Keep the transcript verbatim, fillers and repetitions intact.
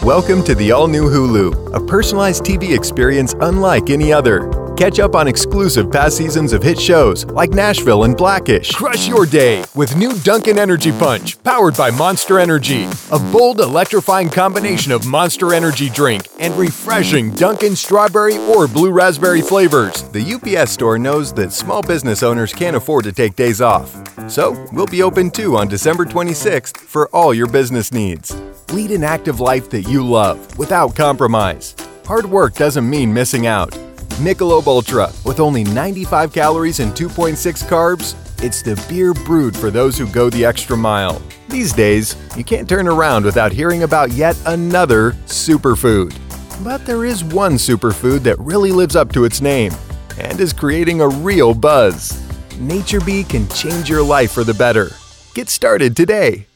Welcome to the all-new Hulu, a personalized T V experience unlike any other. Catch up on exclusive past seasons of hit shows like Nashville and Blackish. Crush your day with new Dunkin' Energy Punch, powered by Monster Energy. A bold, electrifying combination of Monster Energy drink and refreshing Dunkin' strawberry or blue raspberry flavors. The U P S store knows that small business owners can't afford to take days off. So, we'll be open too on December twenty-sixth for all your business needs. Lead an active life that you love without compromise. Hard work doesn't mean missing out. Michelob Ultra, with only ninety-five calories and two point six carbs, it's the beer brewed for those who go the extra mile. These days, you can't turn around without hearing about yet another superfood. But there is one superfood that really lives up to its name and is creating a real buzz. NatureBee can change your life for the better. Get started today.